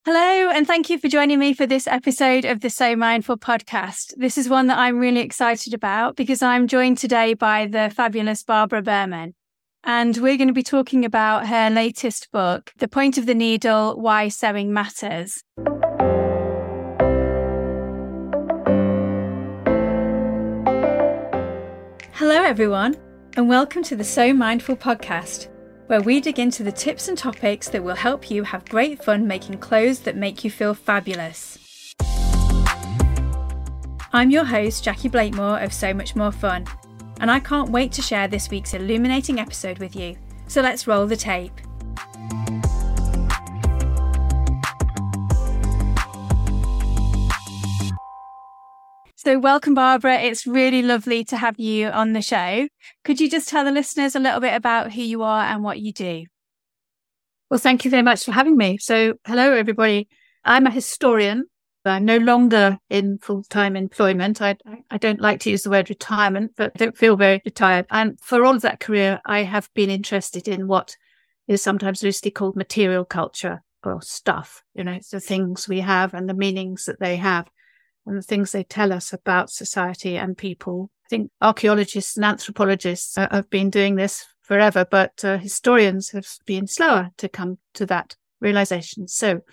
Hello, and thank you for joining me for this episode of the So Mindful podcast. This is one that I'm really excited about because I'm joined today by the fabulous Barbara Behrman. And we're going to be talking about her latest book, The Point of the Needle, Why Sewing Matters. Hello, everyone, and welcome to the So Mindful podcast, where we dig into the tips and topics that will help you have great fun making clothes that make you feel fabulous. I'm your host, Jackie Blakemore of So Much More Fun, and I can't wait to share this week's illuminating episode with you. So let's roll the tape. So welcome, Barbara. It's really lovely to have you on the show. Could you just tell the listeners a little bit about who you are and what you do? Well, thank you very much for having me. So, hello, everybody. I'm a historian. I'm no longer in full-time employment. I don't like to use the word retirement, but I don't feel very retired. And for all of that career, I have been interested in what is sometimes loosely called material culture or stuff. You know, it's the things we have and the meanings that they have, and the things they tell us about society and people. I think archaeologists and anthropologists have been doing this forever, but historians have been slower to come to that realization. So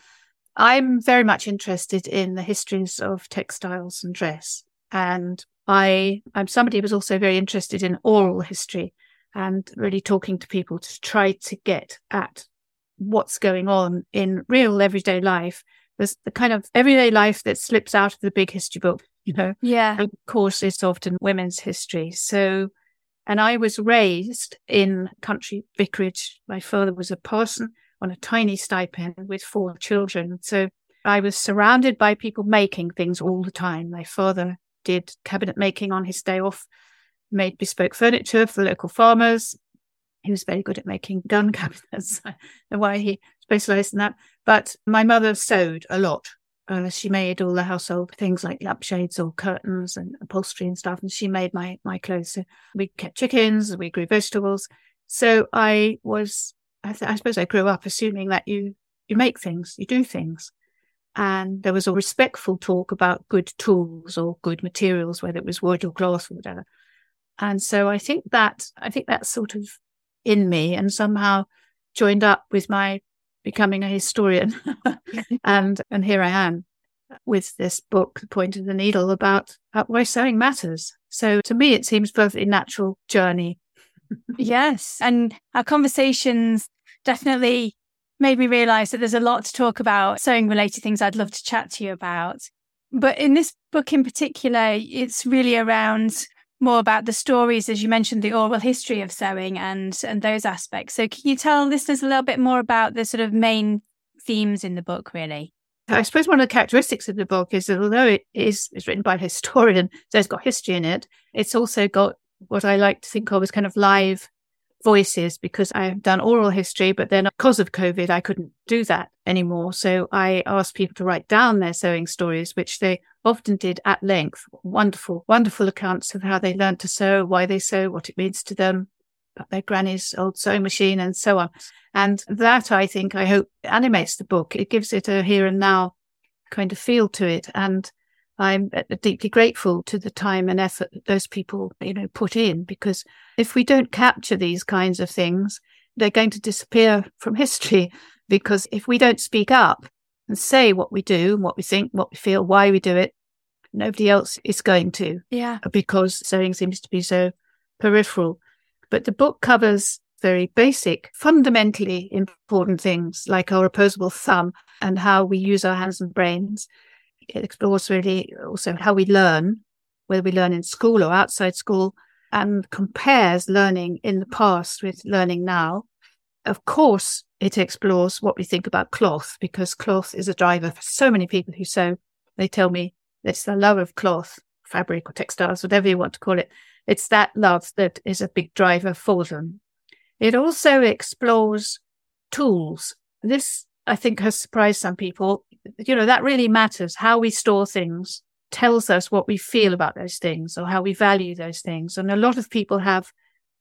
I'm very much interested in the histories of textiles and dress. And I'm somebody who was also very interested in oral history and really talking to people to try to get at what's going on in real everyday life. There's the kind of everyday life that slips out of the big history book, you know. Yeah. And of course, it's often women's history. So, and I was raised in country vicarage. My father was a parson on a tiny stipend with 4 children. So I was surrounded by people making things all the time. My father did cabinet making on his day off, made bespoke furniture for the local farmers. He was very good at making gun cabinets. I don't know why he specialised in that. But my mother sewed a lot. She made all the household things like lampshades or curtains and upholstery and stuff. And she made my clothes. So we kept chickens, we grew vegetables. So I suppose I grew up assuming that you make things, you do things. And there was a respectful talk about good tools or good materials, whether it was wood or cloth or whatever. And so I think that's sort of in me and somehow joined up with my becoming a historian. and here I am with this book, The Point of the Needle, about why sewing matters. So to me, it seems a perfectly natural journey. Yes. And our conversations definitely made me realise that there's a lot to talk about, sewing related things I'd love to chat to you about. But in this book in particular, it's really around more about the stories, as you mentioned, the oral history of sewing and those aspects. So can you tell listeners a little bit more about the sort of main themes in the book, really? I suppose one of the characteristics of the book is that although it is written by a historian, so it's got history in it, it's also got what I like to think of as kind of live voices, because I've done oral history, but then because of COVID, I couldn't do that anymore. So I asked people to write down their sewing stories, which they often did at length. Wonderful, wonderful accounts of how they learned to sew, why they sew, what it means to them, about their granny's old sewing machine and so on. And that, I hope animates the book. It gives it a here and now kind of feel to it. And I'm deeply grateful to the time and effort that those people, put in, because if we don't capture these kinds of things, they're going to disappear from history. Because if we don't speak up and say what we do, what we think, what we feel, why we do it, nobody else is going to. Yeah. Because sewing seems to be so peripheral. But the book covers very basic, fundamentally important things like our opposable thumb and how we use our hands and brains. It explores really also how we learn, whether we learn in school or outside school, and compares learning in the past with learning now. Of course, it explores what we think about cloth, because cloth is a driver for so many people who sew. They tell me it's the love of cloth, fabric or textiles, whatever you want to call it. It's that love that is a big driver for them. It also explores tools. This, I think, has surprised some people. That really matters. How we store things tells us what we feel about those things or how we value those things. And a lot of people have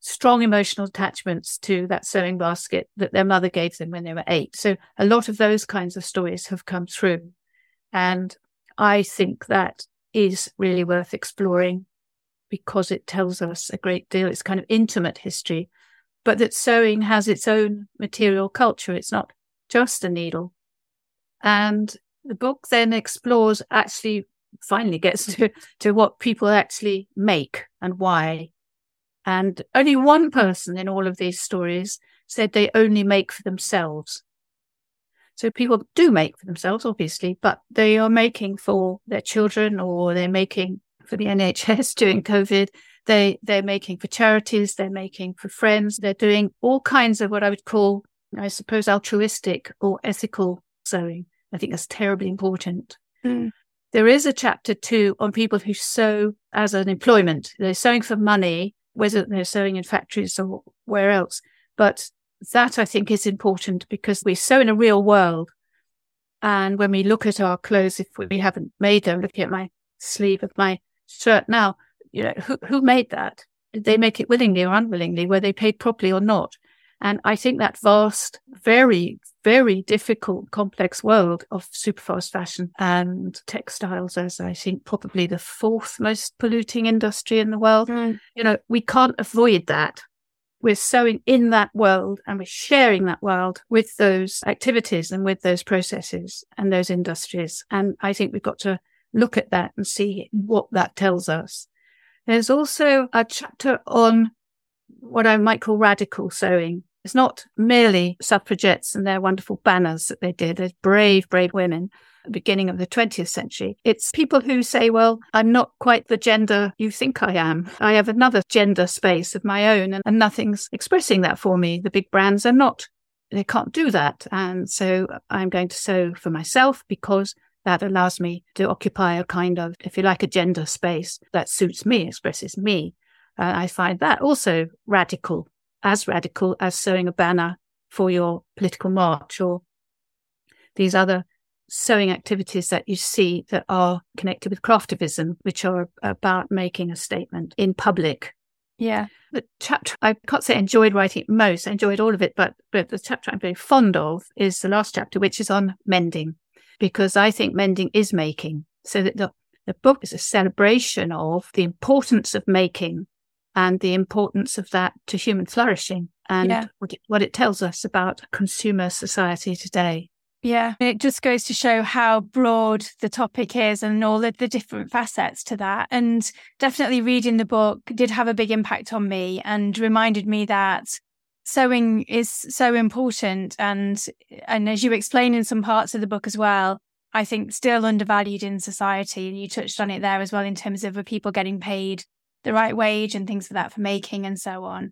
strong emotional attachments to that sewing basket that their mother gave them when they were 8. So a lot of those kinds of stories have come through. And I think that is really worth exploring because it tells us a great deal. It's kind of intimate history, but that sewing has its own material culture. It's not just a needle. And the book then explores, actually finally gets to what people actually make and why. And only one person in all of these stories said they only make for themselves. So people do make for themselves, obviously, but they are making for their children, or they're making for the NHS during COVID. They're making for charities. They're making for friends. They're doing all kinds of what I would call, I suppose, altruistic or ethical sewing. I think that's terribly important. Mm. There is a chapter too on people who sew as an employment. They're sewing for money, whether they're sewing in factories or where else. But that I think is important because we sew in a real world. And when we look at our clothes, if we haven't made them, looking at my sleeve of my shirt now, who made that? Did they make it willingly or unwillingly? Were they paid properly or not? And I think that vast, very, very difficult, complex world of superfast fashion and textiles as I think probably the 4th most polluting industry in the world. We can't avoid that. We're sewing in that world and we're sharing that world with those activities and with those processes and those industries. And I think we've got to look at that and see what that tells us. There's also a chapter on what I might call radical sewing. It's not merely suffragettes and their wonderful banners that they did. They're brave, brave women at the beginning of the 20th century. It's people who say, well, I'm not quite the gender you think I am. I have another gender space of my own and nothing's expressing that for me. The big brands are not, they can't do that. And so I'm going to sew for myself because that allows me to occupy a kind of, if you like, a gender space that suits me, expresses me. I find that also radical as sewing a banner for your political march or these other sewing activities that you see that are connected with craftivism, which are about making a statement in public. Yeah. The chapter, I can't say I enjoyed writing it most, I enjoyed all of it, but the chapter I'm very fond of is the last chapter, which is on mending, because I think mending is making. So that the book is a celebration of the importance of making and the importance of that to human flourishing and what it tells us about consumer society today. Yeah, it just goes to show how broad the topic is and all of the different facets to that. And definitely reading the book did have a big impact on me and reminded me that sewing is so important. And as you explain in some parts of the book as well, I think still undervalued in society. And you touched on it there as well in terms of people getting paid the right wage and things like that for making and so on.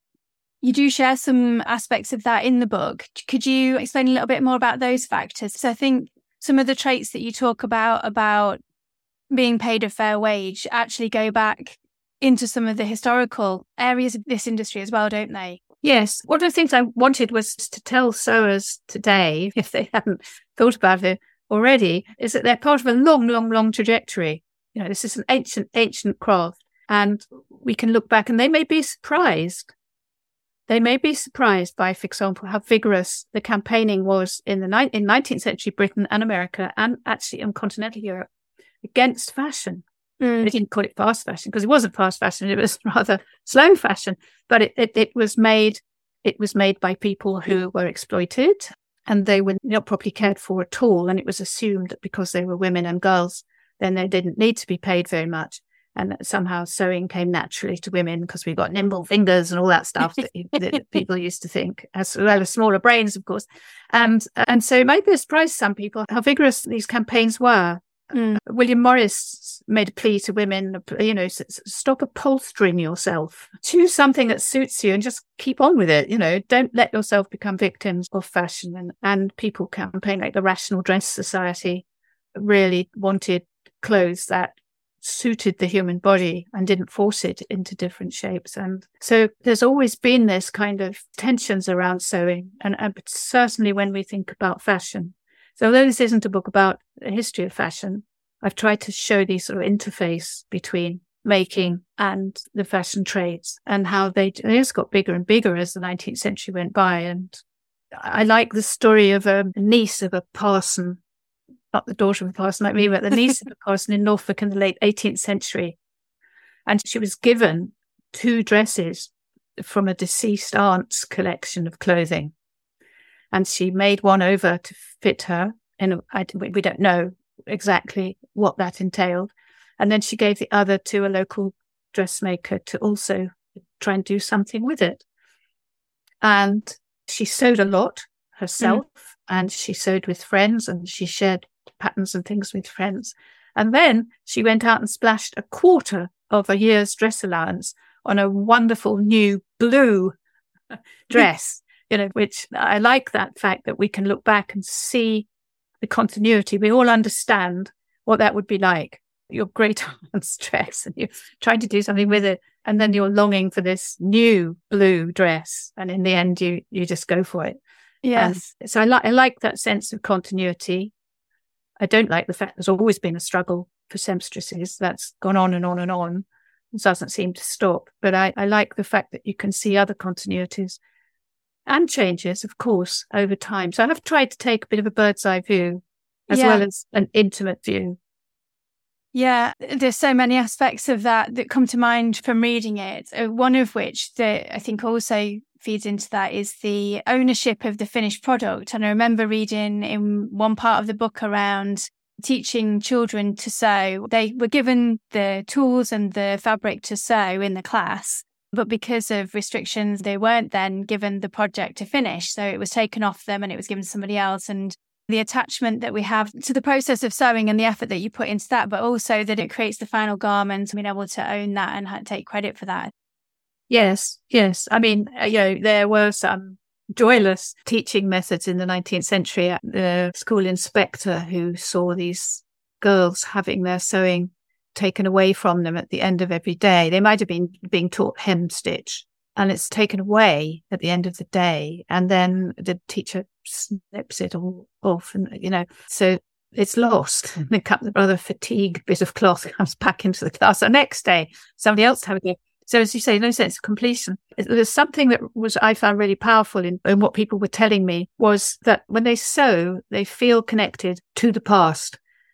You do share some aspects of that in the book. Could you explain a little bit more about those factors? So I think some of the traits that you talk about being paid a fair wage actually go back into some of the historical areas of this industry as well, don't they? Yes. One of the things I wanted was to tell sewers today, if they hadn't thought about it already, is that they're part of a long, long, long trajectory. This is an ancient craft. And we can look back and they may be surprised. They may be surprised by, for example, how vigorous the campaigning was in 19th century Britain and America and actually in continental Europe against fashion. They didn't call it fast fashion because it wasn't fast fashion. It was rather slow fashion, but it was made by people who were exploited and they were not properly cared for at all. And it was assumed that because they were women and girls, then they didn't need to be paid very much. And that somehow sewing came naturally to women because we've got nimble fingers and all that stuff that people used to think, as well as smaller brains, of course. And so it might be a surprise to some people how vigorous these campaigns were. William Morris made a plea to women, stop upholstering yourself. Choose something that suits you and just keep on with it. Don't let yourself become victims of fashion. And people campaign like the Rational Dress Society really wanted clothes that suited the human body and didn't force it into different shapes. And so there's always been this kind of tensions around sewing and certainly when we think about fashion. So although this isn't a book about the history of fashion, I've tried to show these sort of interface between making and the fashion trades, and how they just got bigger and bigger as the 19th century went by. And I like the story of a niece of a parson, not the daughter of a parson like me, but the niece of a parson in Norfolk in the late 18th century. And she was given 2 dresses from a deceased aunt's collection of clothing. And she made one over to fit her. And we don't know exactly what that entailed. And then she gave the other to a local dressmaker to also try and do something with it. And she sewed a lot herself, and she sewed with friends, and she shared patterns and things with friends. And then she went out and splashed a quarter of a year's dress allowance on a wonderful new blue dress, which I like that fact that we can look back and see the continuity. We all understand what that would be like. Your great aunt's dress, and you're trying to do something with it, and then you're longing for this new blue dress, and in the end you just go for it. Yes. So I like that sense of continuity. I don't like the fact there's always been a struggle for seamstresses. That's gone on and on and on. It doesn't seem to stop. But I like the fact that you can see other continuities and changes, of course, over time. So I've tried to take a bit of a bird's eye view as well as an intimate view. Yeah, there's so many aspects of that come to mind from reading it. One of which that I think also feeds into that is the ownership of the finished product. And I remember reading in one part of the book around teaching children to sew. They were given the tools and the fabric to sew in the class, but because of restrictions, they weren't then given the project to finish. So it was taken off them and it was given to somebody else. And the attachment that we have to the process of sewing and the effort that you put into that, but also that it creates the final garment, being able to own that and take credit for that. Yes. I mean, there were some joyless teaching methods in the 19th century at the school inspector who saw these girls having their sewing taken away from them at the end of every day. They might have been being taught hemstitch, and it's taken away at the end of the day, and then the teacher snips it all off, and so it's lost. And the rather fatigued bit of cloth comes back into the class the next day. Somebody else having it. So as you say, no sense of completion. There's something that I found really powerful in what people were telling me was that when they sew, they feel connected to the past.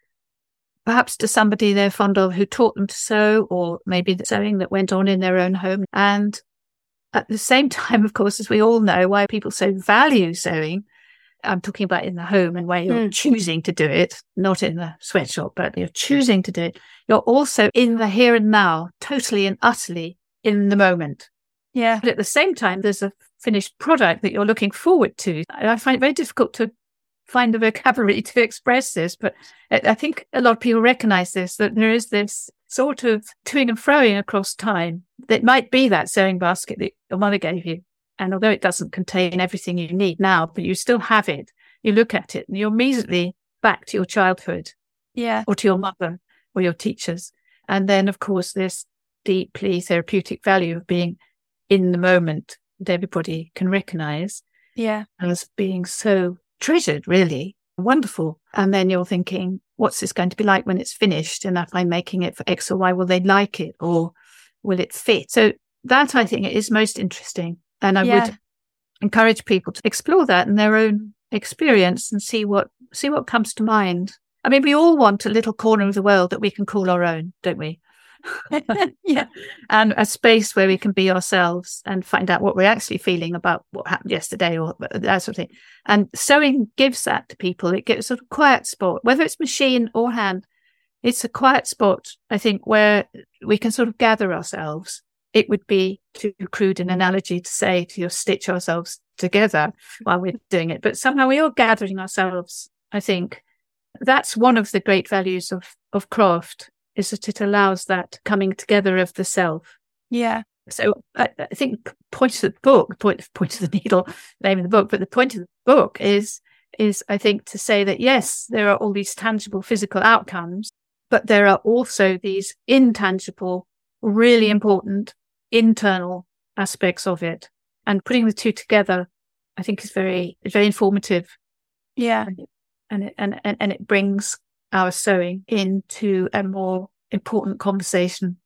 Perhaps to somebody they're fond of who taught them to sew, or maybe the sewing that went on in their own home. And at the same time, of course, as we all know, why people so value sewing, I'm talking about in the home and where you're choosing to do it, not in the sweatshop, but you're choosing to do it. You're also in the here and now, totally and utterly in the moment. Yeah. But at the same time, there's a finished product that you're looking forward to. I find it very difficult to find the vocabulary to express this, but I think a lot of people recognize this, that there is this sort of toing and froing across time. That might be that sewing basket that your mother gave you. And although it doesn't contain everything you need now, but you still have it, you look at it and you're immediately back to your childhood. Yeah. Or to your mother or your teachers. And then, of course, this deeply therapeutic value of being in the moment that everybody can recognize as being so treasured, really wonderful. And then you're thinking, what's this going to be like when it's finished? And if I'm making it for X or Y, will they like it or will it fit? So that, I think, is most interesting. And I would encourage people to explore that in their own experience and see what comes to mind. I mean, we all want a little corner of the world that we can call our own, don't we? Yeah. And a space where we can be ourselves and find out what we're actually feeling about what happened yesterday or that sort of thing. And sewing gives that to people. It gives a sort of quiet spot, whether it's machine or hand. It's a quiet spot, I think, where we can sort of gather ourselves. It would be too crude an analogy to say to stitch ourselves together while we're doing it. But somehow we are gathering ourselves, I think. That's one of the great values of craft, is that it allows that coming together of the self. Yeah. So I think point of the needle, name of the book, but the point of the book is I think to say that, yes, there are all these tangible physical outcomes, but there are also these intangible, really important internal aspects of it. And putting the two together, I think, is very informative. Yeah. And it brings our sewing into a more important conversation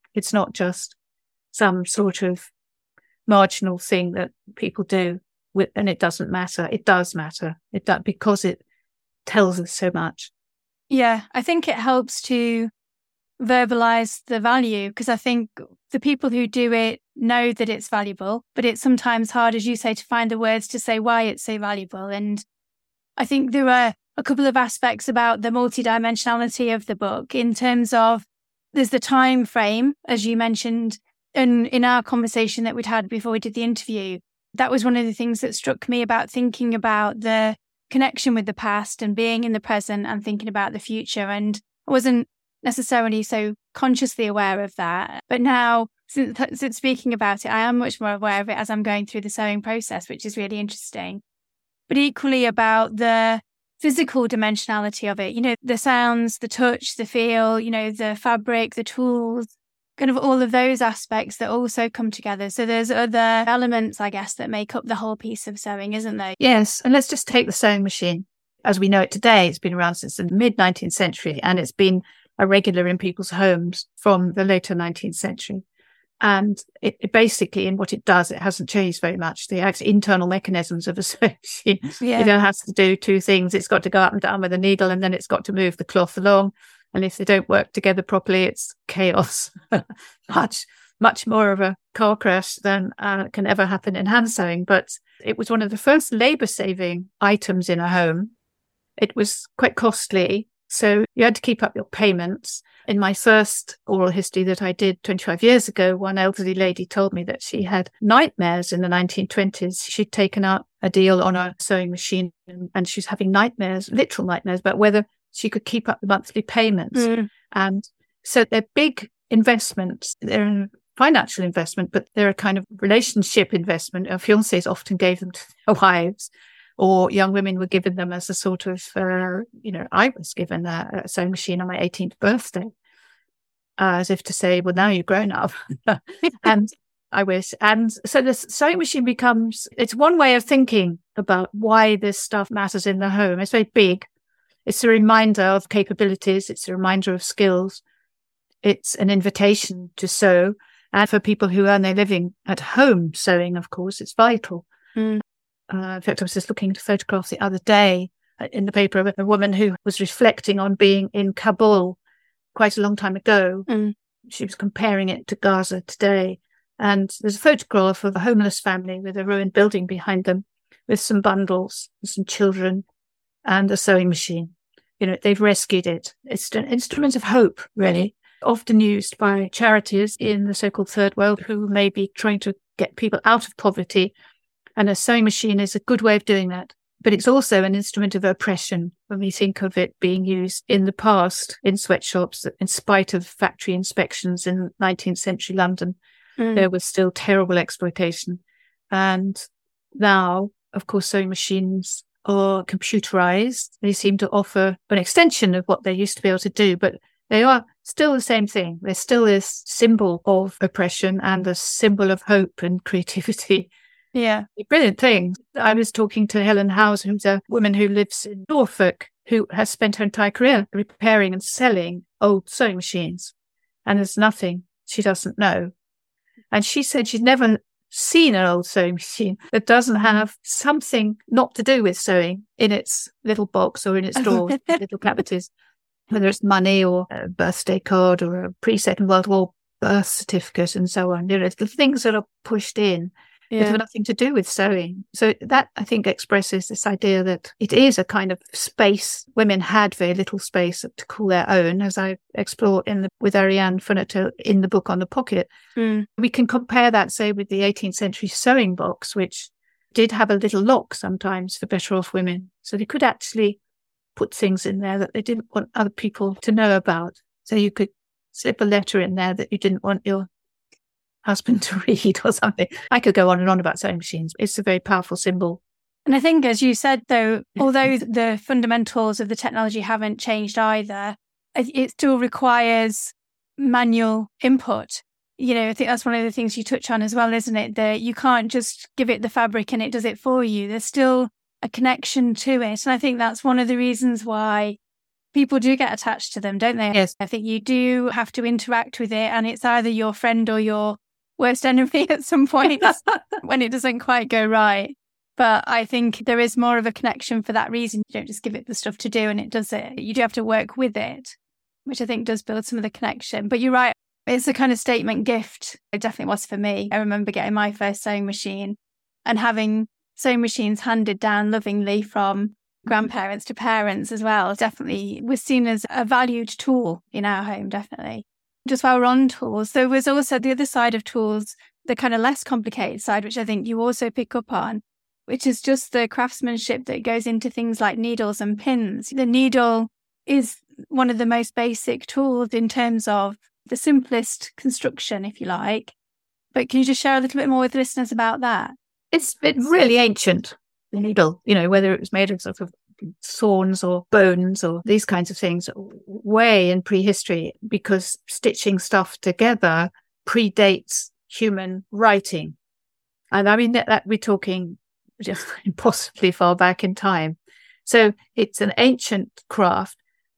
It's not just some sort of marginal thing that people do and it doesn't matter. It does matter. It does, because it tells us so much. Yeah, I think it helps to verbalize the value, because I think the people who do it know that it's valuable, but it's sometimes hard, as you say, to find the words to say why it's so valuable. And I think there are a couple of aspects about the multidimensionality of the book in terms of there's the time frame, as you mentioned, and in our conversation that we'd had before we did the interview. That was one of the things that struck me about thinking about the connection with the past and being in the present and thinking about the future. And I wasn't necessarily so consciously aware of that. But now, since speaking about it, I am much more aware of it as I'm going through the sewing process, which is really interesting. But equally about the physical dimensionality of it, you know, the sounds, the touch, the feel, you know, the fabric, the tools, kind of all of those aspects that also come together. So there's other elements, I guess, that make up the whole piece of sewing, isn't there? Yes. And let's just take the sewing machine. As we know it today, it's been around since the mid-19th century, and it's been a regular in people's homes from the later 19th century. And it basically, in what it does, it hasn't changed very much. The internal mechanisms of a sewing machine, it has to do two things. It's got to go up and down with a needle, and then it's got to move the cloth along. And if they don't work together properly, it's chaos. much more of a car crash than can ever happen in hand sewing. But it was one of the first labour-saving items in a home. It was quite costly, so you had to keep up your payments. In my first oral history that I did 25 years ago, one elderly lady told me that she had nightmares in the 1920s. She'd taken out a deal on a sewing machine and she was having nightmares, literal nightmares, about whether she could keep up the monthly payments. And so they're big investments. They're a financial investment, but they're a kind of relationship investment. Our fiancés often gave them to their wives, or young women were given them as a sort of, I was given a sewing machine on my 18th birthday, as if to say, well, now you're grown up. And I wish. And so the sewing machine it's one way of thinking about why this stuff matters in the home. It's very big. It's a reminder of capabilities. It's a reminder of skills. It's an invitation to sew. And for people who earn their living at home sewing, of course, it's vital. In fact, I was just looking at a photograph the other day in the paper of a woman who was reflecting on being in Kabul quite a long time ago. She was comparing it to Gaza today. And there's a photograph of a homeless family with a ruined building behind them, with some bundles and some children and a sewing machine. You know, they've rescued it. It's an instrument of hope, really, often used by charities in the so-called third world who may be trying to get people out of poverty. And a sewing machine is a good way of doing that. But it's also an instrument of oppression when we think of it being used in the past in sweatshops. In spite of factory inspections in 19th century London, there was still terrible exploitation. And now, of course, sewing machines are computerized. They seem to offer an extension of what they used to be able to do, but they are still the same thing. They're still this symbol of oppression and a symbol of hope and creativity. Yeah. A brilliant thing. I was talking to Helen Howes, who's a woman who lives in Norfolk, who has spent her entire career repairing and selling old sewing machines. And there's nothing she doesn't know. And she said she'd never seen an old sewing machine that doesn't have something not to do with sewing in its little box or in its drawers, little cavities, whether it's money or a birthday card or a pre-Second World War birth certificate and so on. You know, the things that are pushed in that have nothing to do with sewing. So that, I think, expresses this idea that it is a kind of space. Women had very little space to call their own, as I explore with Ariane Funneto in the book on the pocket. We can compare that, say, with the 18th century sewing box, which did have a little lock sometimes for better off women. So they could actually put things in there that they didn't want other people to know about. So you could slip a letter in there that you didn't want your husband to read or something. I could go on and on about sewing machines. It's a very powerful symbol. And I think, as you said, though, although the fundamentals of the technology haven't changed either, it still requires manual input. You know, I think that's one of the things you touch on as well, isn't it? That you can't just give it the fabric and it does it for you. There's still a connection to it. And I think that's one of the reasons why people do get attached to them, don't they? Yes. I think you do have to interact with it, and it's either your friend or your worst enemy at some point when it doesn't quite go right. But I think there is more of a connection for that reason. You don't just give it the stuff to do and it does it. You do have to work with it, which I think does build some of the connection. But you're right. It's a kind of statement gift. It definitely was for me. I remember getting my first sewing machine and having sewing machines handed down lovingly from grandparents to parents as well. Definitely was seen as a valued tool in our home, definitely. Just while we're on tools, there was also the other side of tools, the kind of less complicated side, which I think you also pick up on, which is just the craftsmanship that goes into things like needles and pins. The needle is one of the most basic tools in terms of the simplest construction, if you like. But can you just share a little bit more with listeners about that? It's really ancient, the needle, whether it was made of sort of thorns or bones or these kinds of things, way in prehistory, because stitching stuff together predates human writing. And I mean, that we're talking just impossibly far back in time. So it's an ancient craft.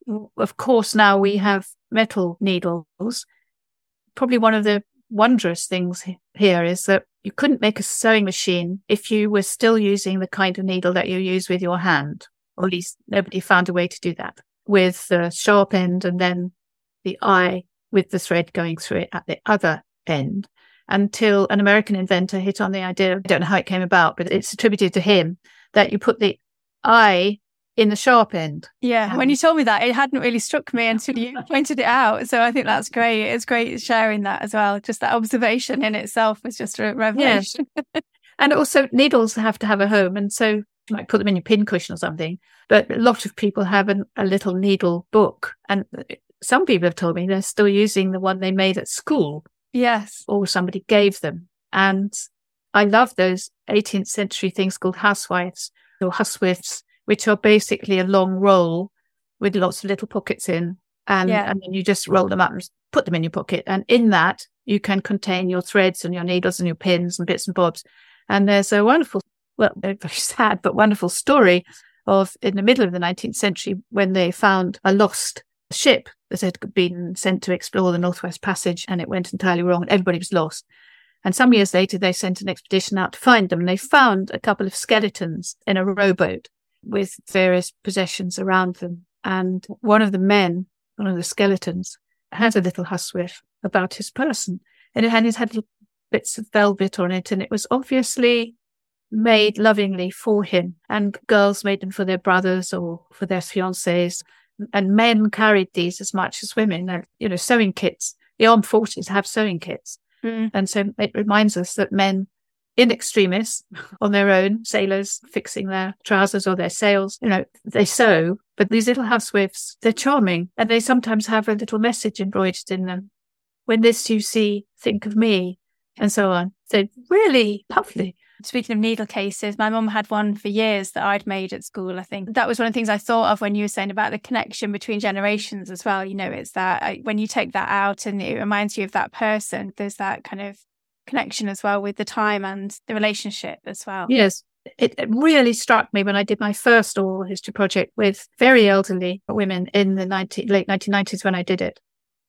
Of course, now we have metal needles. Probably one of the wondrous things here is that you couldn't make a sewing machine if you were still using the kind of needle that you use with your hand. Or at least nobody found a way to do that, with the sharp end and then the eye with the thread going through it at the other end, until an American inventor hit on the idea, I don't know how it came about, but it's attributed to him, that you put the eye in the sharp end. Yeah, when you told me that, it hadn't really struck me until you pointed it out. So I think that's great. It's great sharing that as well. Just that observation in itself was just a revelation. Yeah. And also needles have to have a home. And so you might put them in your pincushion or something. But a lot of people have a little needle book. And some people have told me they're still using the one they made at school. Yes. Or somebody gave them. And I love those 18th century things called housewives or huswifts, which are basically a long roll with lots of little pockets in. And then you just roll them up and put them in your pocket. And in that, you can contain your threads and your needles and your pins and bits and bobs. And there's a wonderful, very sad, but wonderful story of in the middle of the 19th century when they found a lost ship that had been sent to explore the Northwest Passage, and it went entirely wrong and everybody was lost. And some years later, they sent an expedition out to find them. And they found a couple of skeletons in a rowboat with various possessions around them. And one of the skeletons, had a little huswife about his person. And it had little bits of velvet on it. And it was obviously made lovingly for him. And girls made them for their brothers or for their fiancés. And men carried these as much as women. And, sewing kits. The armed forces have sewing kits. Mm. And so it reminds us that men in extremis on their own, sailors fixing their trousers or their sails, they sew, but these little housewives, they're charming, and they sometimes have a little message embroidered in them. When this you see, think of me, and so on. So really lovely. Speaking of needle cases, my mum had one for years that I'd made at school, I think. That was one of the things I thought of when you were saying about the connection between generations as well. It's that when you take that out and it reminds you of that person, there's that kind of connection as well with the time and the relationship as well. Yes. It really struck me when I did my first oral history project with very elderly women in the late 1990s when I did it.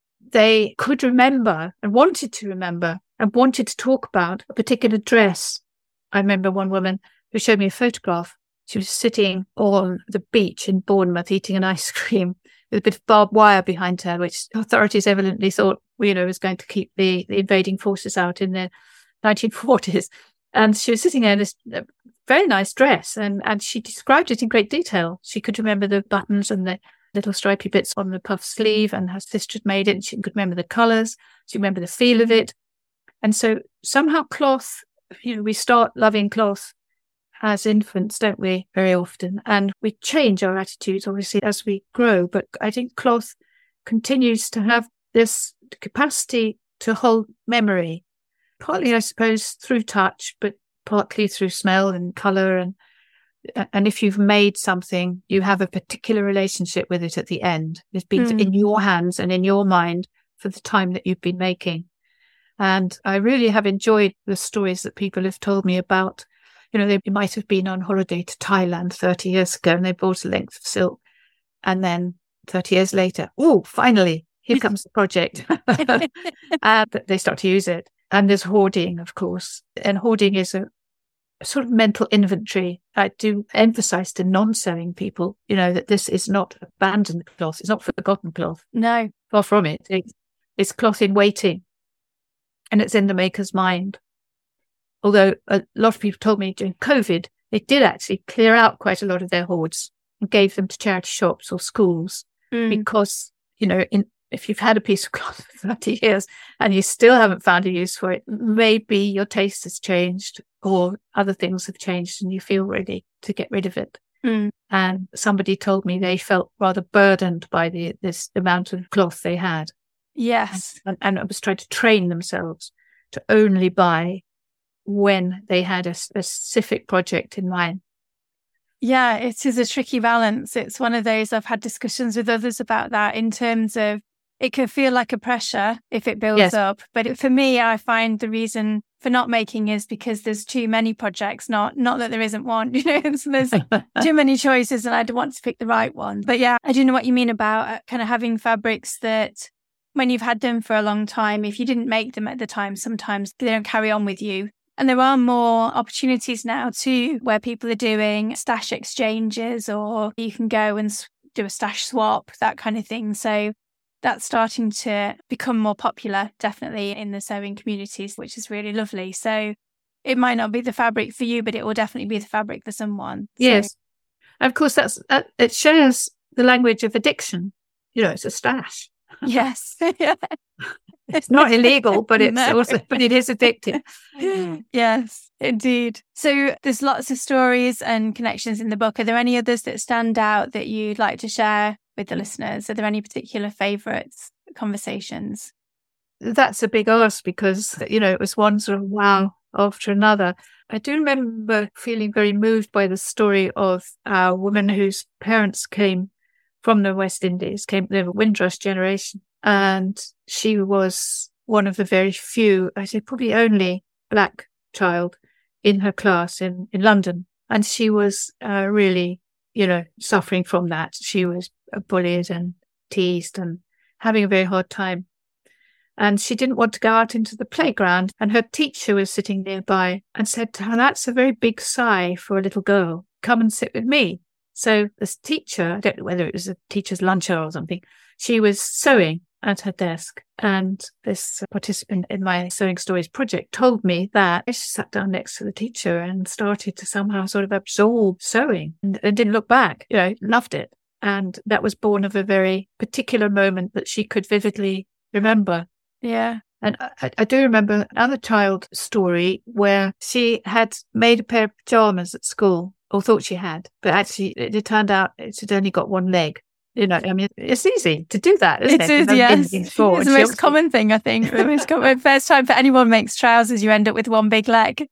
They could remember and wanted to remember and wanted to talk about a particular dress. I remember one woman who showed me a photograph. She was sitting on the beach in Bournemouth eating an ice cream with a bit of barbed wire behind her, which authorities evidently thought, was going to keep the invading forces out in the 1940s. And she was sitting there in this very nice dress, and she described it in great detail. She could remember the buttons and the little stripy bits on the puff sleeve, and her sister had made it, and she could remember the colours. She remembered the feel of it. And so somehow cloth, we start loving cloth as infants, don't we, very often? And we change our attitudes, obviously, as we grow. But I think cloth continues to have this capacity to hold memory, partly, I suppose, through touch, but partly through smell and colour. And if you've made something, you have a particular relationship with it at the end. It's been in your hands and in your mind for the time that you've been making. And I really have enjoyed the stories that people have told me about, they might have been on holiday to Thailand 30 years ago and they bought a length of silk. And then 30 years later, oh, finally, here comes the project. And they start to use it. And there's hoarding, of course. And hoarding is a sort of mental inventory. I do emphasize to non-sewing people, that this is not abandoned cloth. It's not forgotten cloth. No. Far from it. It's cloth in waiting. And it's in the maker's mind. Although a lot of people told me during COVID, they did actually clear out quite a lot of their hoards and gave them to charity shops or schools. Because, if you've had a piece of cloth for 30 years and you still haven't found a use for it, maybe your taste has changed or other things have changed and you feel ready to get rid of it. And somebody told me they felt rather burdened by this amount of cloth they had. Yes. And it was trying to train themselves to only buy when they had a specific project in mind. Yeah, it is a tricky balance. It's one of those, I've had discussions with others about that, in terms of it can feel like a pressure if it builds up. But for me, I find the reason for not making is because there's too many projects, not that there isn't one, so there's too many choices and I don't want to pick the right one. But yeah, I do know what you mean about kind of having fabrics that when you've had them for a long time, if you didn't make them at the time, sometimes they don't carry on with you. And there are more opportunities now too, where people are doing stash exchanges, or you can go and do a stash swap, that kind of thing. So that's starting to become more popular, definitely, in the sewing communities, which is really lovely. So it might not be the fabric for you, but it will definitely be the fabric for someone. Yes. And of course, it shares the language of addiction. It's a stash. Yes. It's not illegal, but it is addictive. Yes, indeed. So there's lots of stories and connections in the book. Are there any others that stand out that you'd like to share with the listeners? Are there any particular favourites, conversations? That's a big ask because, it was one sort of wow after another. I do remember feeling very moved by the story of a woman whose parents came from the West Indies, the Windrush generation. And she was one of the very few, I say probably only Black child in her class in London. And she was really, suffering from that. She was bullied and teased and having a very hard time. And she didn't want to go out into the playground. And her teacher was sitting nearby and said to her, "That's a very big sigh for a little girl. Come and sit with me." So this teacher, I don't know whether it was a teacher's lunch hour or something, she was sewing at her desk. And this participant in my Sewing Stories project told me that she sat down next to the teacher and started to somehow sort of absorb sewing and didn't look back, loved it. And that was born of a very particular moment that she could vividly remember. Yeah. And I do remember another child story where she had made a pair of pajamas at school, or thought she had, but actually it turned out it had only got one leg. It's easy to do that, isn't it? It is, yes. It's the most common thing, I think. The most common. First time for anyone makes trousers, you end up with one big leg.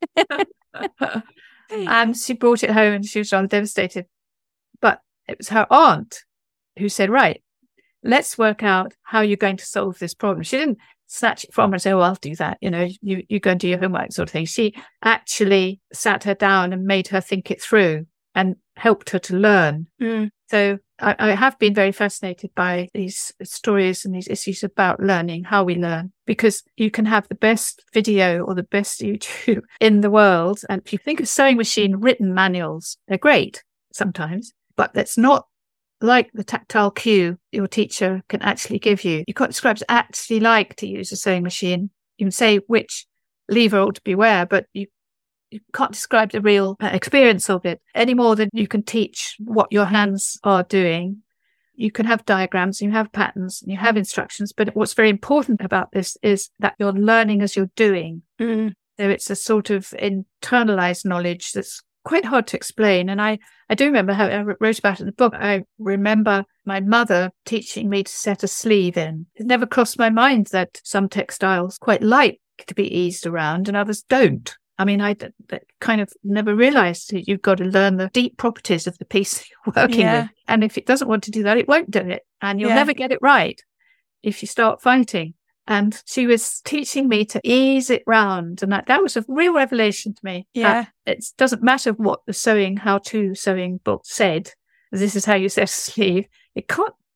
And she brought it home and she was rather devastated. But it was her aunt who said, "Right, let's work out how you're going to solve this problem." She didn't snatch it from her and say, "Oh, I'll do that. You go and do your homework," sort of thing. She actually sat her down and made her think it through and helped her to learn. So I have been very fascinated by these stories and these issues about learning, how we learn, because you can have the best video or the best YouTube in the world. And if you think of sewing machine written manuals, they're great sometimes, but that's not like the tactile cue your teacher can actually give you. You can't describe it's actually like to use a sewing machine. You can say which lever ought to be where, but you can't describe the real experience of it any more than you can teach what your hands are doing. You can have diagrams, you have patterns, and you have instructions, but what's very important about this is that you're learning as you're doing. So it's a sort of internalized knowledge that's quite hard to explain. And I do remember how I wrote about it in the book. I remember my mother teaching me to set a sleeve in. It never crossed my mind that some textiles quite like to be eased around and others don't. I mean, I kind of never realized that you've got to learn the deep properties of the piece you're working with. And if it doesn't want to do that, it won't do it. And you'll never get it right if you start fighting. And she was teaching me to ease it round. And that was a real revelation to me. Yeah. It doesn't matter what the how-to sewing book said. This is how you set a sleeve. It can't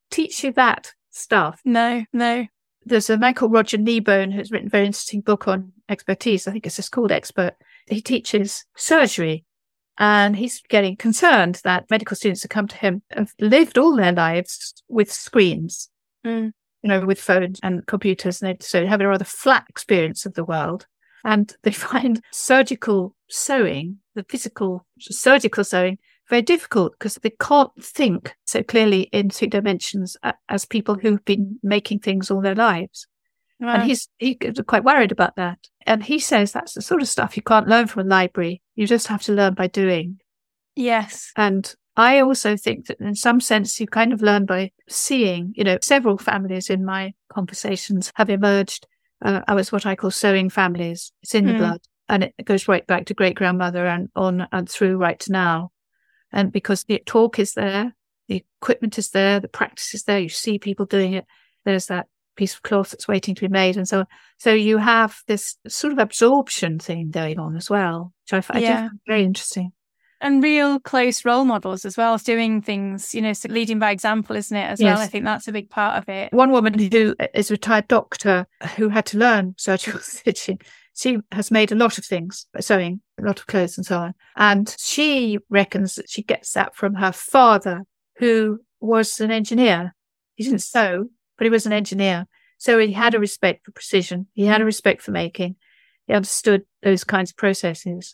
teach you that stuff. No. There's a man called Roger Kneebone who's written a very interesting book on expertise. I think it's just called Expert. He teaches surgery, and he's getting concerned that medical students who come to him have lived all their lives with screens, with phones and computers, and so they have a rather flat experience of the world. And they find surgical sewing, the physical surgical sewing, very difficult because they can't think so clearly in 3 dimensions as people who've been making things all their lives. Wow. And he's quite worried about that. And he says that's the sort of stuff you can't learn from a library. You just have to learn by doing. Yes. And I also think that in some sense you kind of learn by seeing. Several families in my conversations have emerged. I was what I call sewing families. It's in the blood, and it goes right back to great-grandmother and on and through right to now. And because the talk is there, the equipment is there, the practice is there, you see people doing it, there's that piece of cloth that's waiting to be made and so on. So you have this sort of absorption thing going on as well, which I find very interesting. And real close role models as well as doing things, so leading by example, isn't it, as well? I think that's a big part of it. One woman who is a retired doctor who had to learn surgical stitching, she has made a lot of things, sewing, a lot of clothes and so on. And she reckons that she gets that from her father, who was an engineer. He didn't sew, but he was an engineer. So he had a respect for precision. He had a respect for making. He understood those kinds of processes.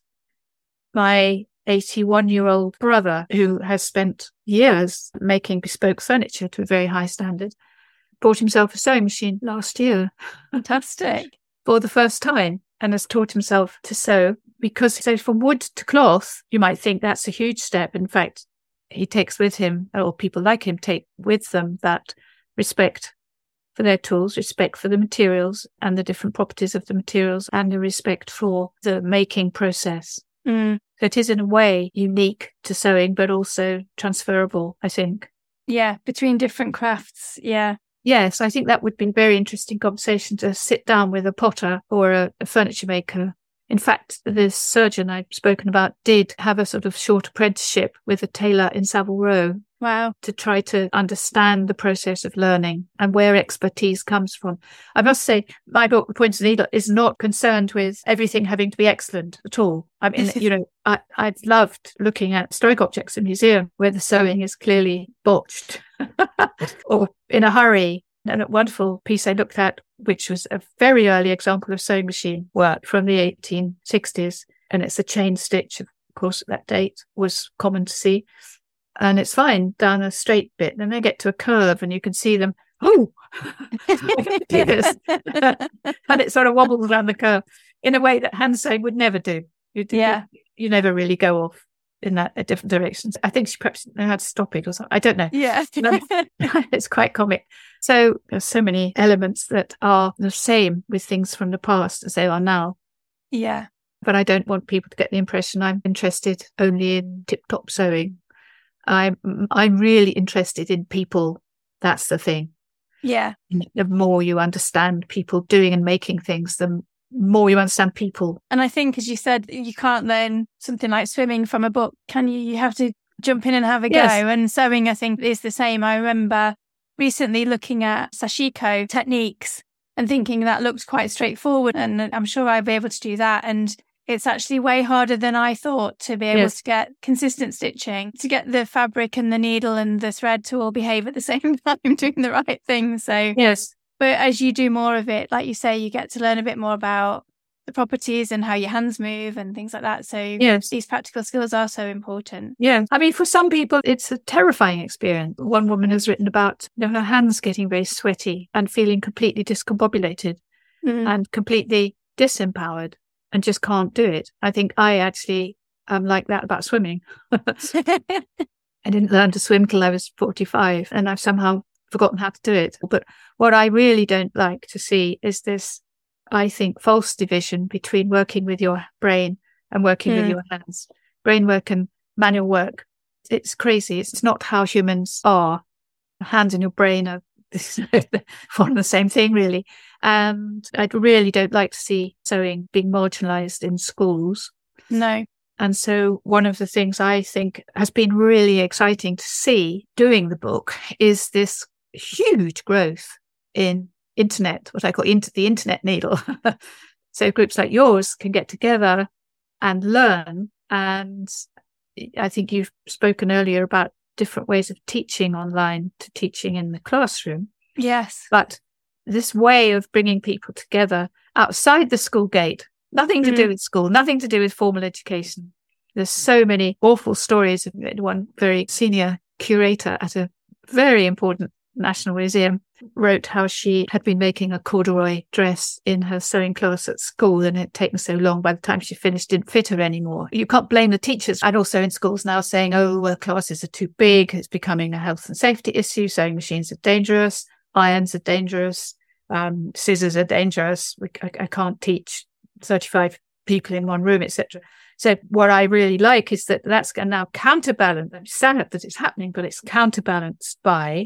My 81-year-old brother, who has spent years making bespoke furniture to a very high standard, bought himself a sewing machine last year. Fantastic. For the first time, and has taught himself to sew, because so from wood to cloth, you might think that's a huge step. In fact, he takes with him, or people like him take with them, that respect for their tools, respect for the materials and the different properties of the materials, and the respect for the making process. So it is in a way unique to sewing, but also transferable, I think. Yeah, between different crafts. Yeah. Yes, I think that would be a very interesting conversation to sit down with a potter or a furniture maker. In fact, the surgeon I've spoken about did have a sort of short apprenticeship with a tailor in Savile Row. Wow. To try to understand the process of learning and where expertise comes from. I must say, my book, The Pointed Needle, is not concerned with everything having to be excellent at all. I mean, I've loved looking at historic objects in museum where the sewing is clearly botched or in a hurry. And a wonderful piece I looked at, which was a very early example of sewing machine work from the 1860s. And it's a chain stitch, of course, at that date was common to see. And it's fine down a straight bit. Then they get to a curve and you can see them, and it sort of wobbles around the curve in a way that hand sewing would never do. You never really go off in that different directions. I think she perhaps didn't know how to stop it or something. I don't know. Yeah. It's quite comic. So there's so many elements that are the same with things from the past as they are now. Yeah. But I don't want people to get the impression I'm interested only in tip-top sewing. I'm really interested in people. That's the thing. Yeah. The more you understand people doing and making things, the more you understand people. And I think, as you said, you can't learn something like swimming from a book, can you? You have to jump in and have a go. And sewing, I think, is the same. I remember recently looking at sashiko techniques and thinking that looked quite straightforward, and I'm sure I'll be able to do that. And it's actually way harder than I thought to be able to get consistent stitching, to get the fabric and the needle and the thread to all behave at the same time, doing the right thing. So, but as you do more of it, like you say, you get to learn a bit more about the properties and how your hands move and things like that. So these practical skills are so important. Yeah. I mean, for some people, it's a terrifying experience. One woman has written about her hands getting very sweaty and feeling completely discombobulated and completely disempowered. And just can't do it. I think I actually am like that about swimming. I didn't learn to swim till I was 45, and I've somehow forgotten how to do it. But what I really don't like to see is this, I think, false division between working with your brain and working with your hands. Brain work and manual work. It's crazy. It's not how humans are. Your hands and your brain are one and the same thing, really. And I really don't like to see sewing being marginalised in schools. No. And so one of the things I think has been really exciting to see doing the book is this huge growth in internet, what I call the internet needle. So groups like yours can get together and learn. And I think you've spoken earlier about different ways of teaching online to teaching in the classroom. Yes. But this way of bringing people together outside the school gate, nothing to do with school, nothing to do with formal education. There's so many awful stories. One very senior curator at a very important National Museum wrote how she had been making a corduroy dress in her sewing class at school, and it had taken so long, by the time she finished, didn't fit her anymore. You can't blame the teachers. And also in schools now saying, oh, well, classes are too big. It's becoming a health and safety issue. Sewing machines are dangerous. Irons are dangerous. Scissors are dangerous. I can't teach 35 people in one room, etc. So what I really like is that that's now counterbalanced. I'm sad that it's happening, but it's counterbalanced by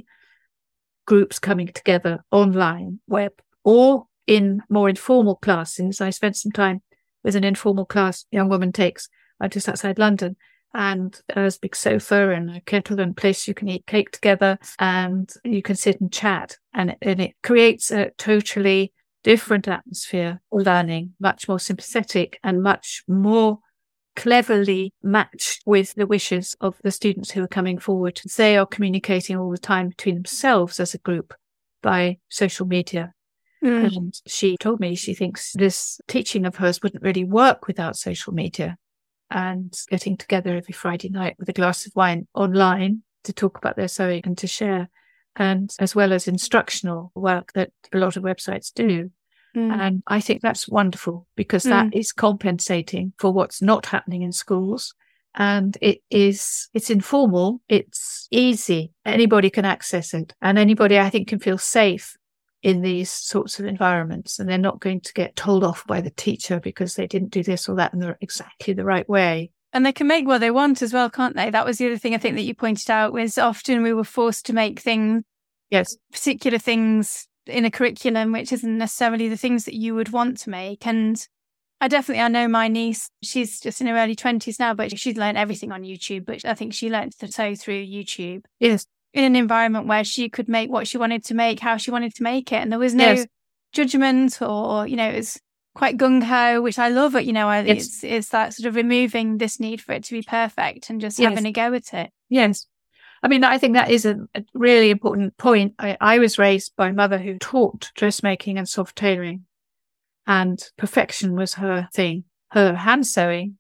groups coming together online, web, or in more informal classes. I spent some time with an informal class a young woman takes just outside London, and there's a big sofa and a kettle and place you can eat cake together, and you can sit and chat, and it creates a totally different atmosphere of learning, much more sympathetic and much more cleverly matched with the wishes of the students who are coming forward. They are communicating all the time between themselves as a group by social media. And she told me she thinks this teaching of hers wouldn't really work without social media, and getting together every Friday night with a glass of wine online to talk about their sewing and to share, and as well as instructional work that a lot of websites do. And I think that's wonderful, because that is compensating for what's not happening in schools. And it's informal, it's easy, anybody can access it, and anybody, I think, can feel safe in these sorts of environments, and they're not going to get told off by the teacher because they didn't do this or that in exactly the right way. And they can make what they want as well, can't they? That was the other thing I think that you pointed out, was often we were forced to make things, particular things in a curriculum which isn't necessarily the things that you would want to make. And I know my niece, she's just in her early 20s now, but she's learned everything on YouTube. But I think she learned to sew through YouTube. Yes. In an environment where she could make what she wanted to make, how she wanted to make it. And there was no judgment, or, it was quite gung-ho, which I love. It's that sort of removing this need for it to be perfect and just having a go at it. Yes. I mean, I think that is a really important point. I was raised by a mother who taught dressmaking and soft tailoring, and perfection was her thing. Her hand sewing,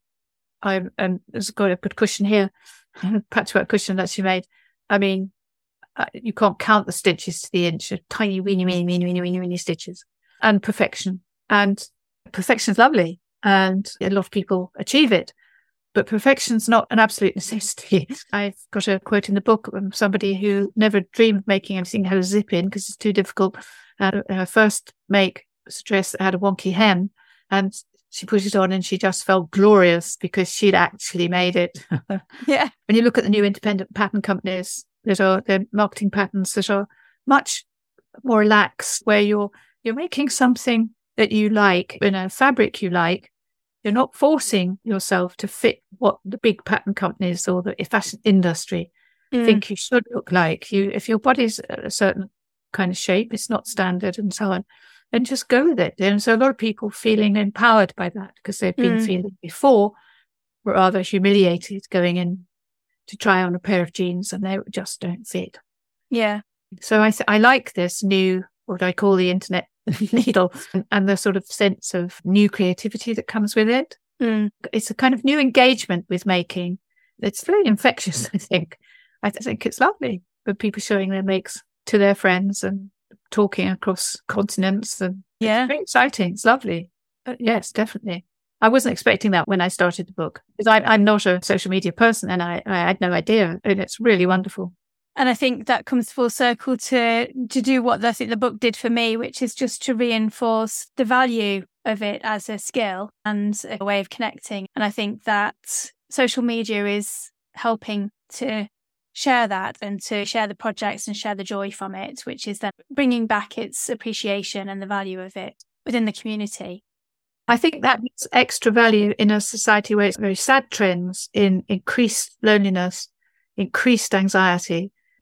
there's got a good cushion here, patchwork cushion that she made. I mean, you can't count the stitches to the inch, tiny, weeny stitches, and perfection. And perfection's lovely, and a lot of people achieve it. But perfection's not an absolute necessity. I've got a quote in the book from somebody who never dreamed of making anything that had a zip in because it's too difficult. Her first make was a dress that had a wonky hem, and she put it on and she just felt glorious because she'd actually made it. Yeah. When you look at the new independent pattern companies, their marketing patterns that are much more relaxed, where you're making something that you like in a fabric you like. You're not forcing yourself to fit what the big pattern companies or the fashion industry think you should look like. If your body's a certain kind of shape, it's not standard and so on, then just go with it. And so a lot of people feeling empowered by that, because they've been feeling before were rather humiliated going in to try on a pair of jeans and they just don't fit. Yeah. So I like this new, what I call the internet needle, and the sort of sense of new creativity that comes with it. It's a kind of new engagement with making. It's very infectious, I think. I think it's lovely for people showing their makes to their friends and talking across continents. And it's very exciting. It's lovely. But yes, definitely. I wasn't expecting that when I started the book, because I'm not a social media person, and I had no idea. And it's really wonderful. And I think that comes full circle to do what I think the book did for me, which is just to reinforce the value of it as a skill and a way of connecting. And I think that social media is helping to share that and to share the projects and share the joy from it, which is then bringing back its appreciation and the value of it within the community. I think that has extra value in a society where it's very sad trends in increased loneliness, increased anxiety.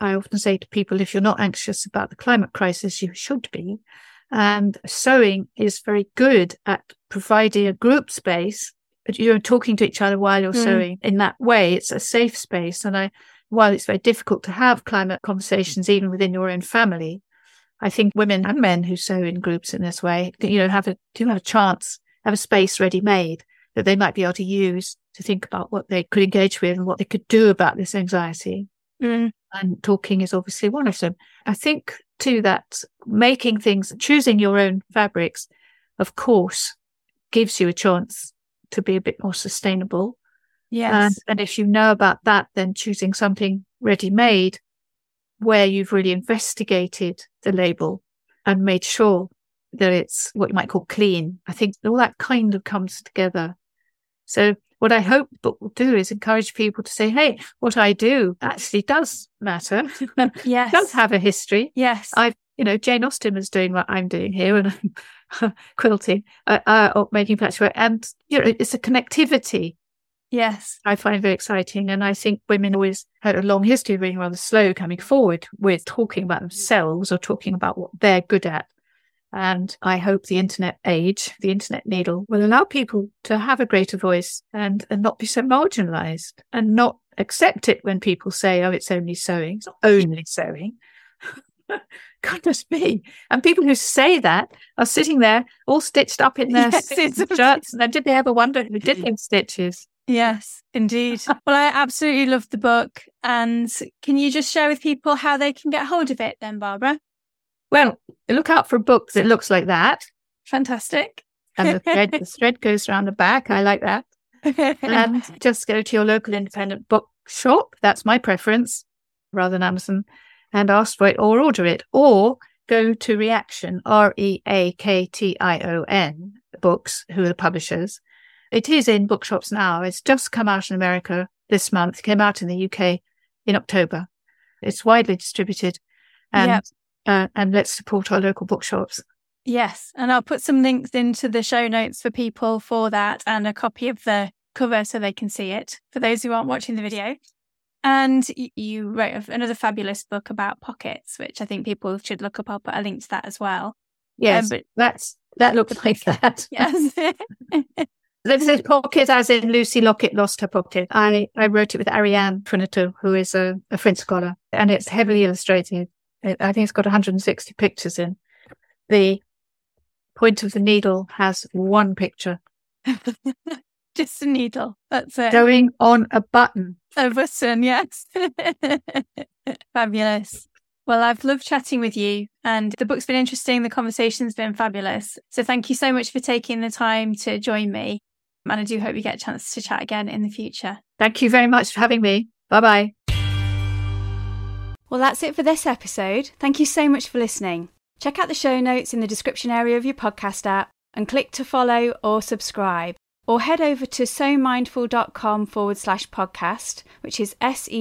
I often say to people, if you're not anxious about the climate crisis, you should be. And sewing is very good at providing a group space, but you're talking to each other while you're sewing. In that way, it's a safe space. And while it's very difficult to have climate conversations, even within your own family, I think women and men who sew in groups in this way, have a chance, have a space ready made that they might be able to use to think about what they could engage with and what they could do about this anxiety. And talking is obviously one of them. I think too that making things, choosing your own fabrics, of course, gives you a chance to be a bit more sustainable. Yes. And if you know about that, then choosing something ready-made where you've really investigated the label and made sure that it's what you might call clean. I think all that kind of comes together. So what I hope the book will do is encourage people to say, hey, what I do actually does matter. Yes. It does have a history. Yes. Jane Austen is doing what I'm doing here, and I'm quilting or making patchwork. And, it's a connectivity. Yes. I find very exciting. And I think women always had a long history of being rather slow coming forward with talking about themselves or talking about what they're good at. And I hope the internet age, the internet needle, will allow people to have a greater voice and not be so marginalized and not accept it when people say, oh, it's only sewing. It's not only sewing. Goodness me. And people who say that are sitting there all stitched up in their shirts. And did they ever wonder who did those stitches? Yes, indeed. Well, I absolutely love the book. And can you just share with people how they can get hold of it then, Barbara? Well, look out for books that looks like that. Fantastic. And the thread goes around the back. I like that. And just go to your local independent bookshop. That's my preference, rather than Amazon, and ask for it or order it. Or go to Reaktion, Reaktion Books, who are the publishers. It is in bookshops now. It's just come out in America this month. It came out in the UK in October. It's widely distributed. And let's support our local bookshops. Yes. And I'll put some links into the show notes for people for that, and a copy of the cover so they can see it for those who aren't watching the video. And you wrote another fabulous book about pockets, which I think people should look up. I'll put a link to that as well. Yes, but that looks like that. Yes. This is pocket as in Lucy Lockett lost her pocket. I wrote it with Ariane Trinito, who is a French scholar, and it's heavily illustrated. I think it's got 160 pictures in. The point of the needle has one picture. Just a needle. That's it. Going on a button. A button, yes. Fabulous. Well, I've loved chatting with you, and the book's been interesting. The conversation's been fabulous. So thank you so much for taking the time to join me. And I do hope we get a chance to chat again in the future. Thank you very much for having me. Bye-bye. Well, that's it for this episode. Thank you so much for listening. Check out the show notes in the description area of your podcast app and click to follow or subscribe. Or head over to sewmindful.com/podcast, which is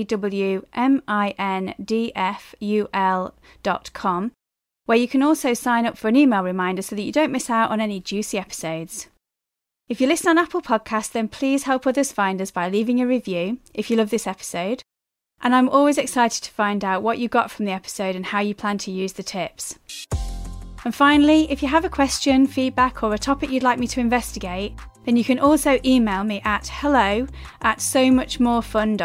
SEWMINDFUL.com, where you can also sign up for an email reminder so that you don't miss out on any juicy episodes. If you listen on Apple Podcasts, then please help others find us by leaving a review if you love this episode. And I'm always excited to find out what you got from the episode and how you plan to use the tips. And finally, if you have a question, feedback, or a topic you'd like me to investigate, then you can also email me at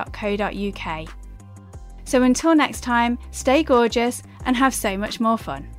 hello@somuchmorefun.co.uk. So until next time, stay gorgeous and have so much more fun.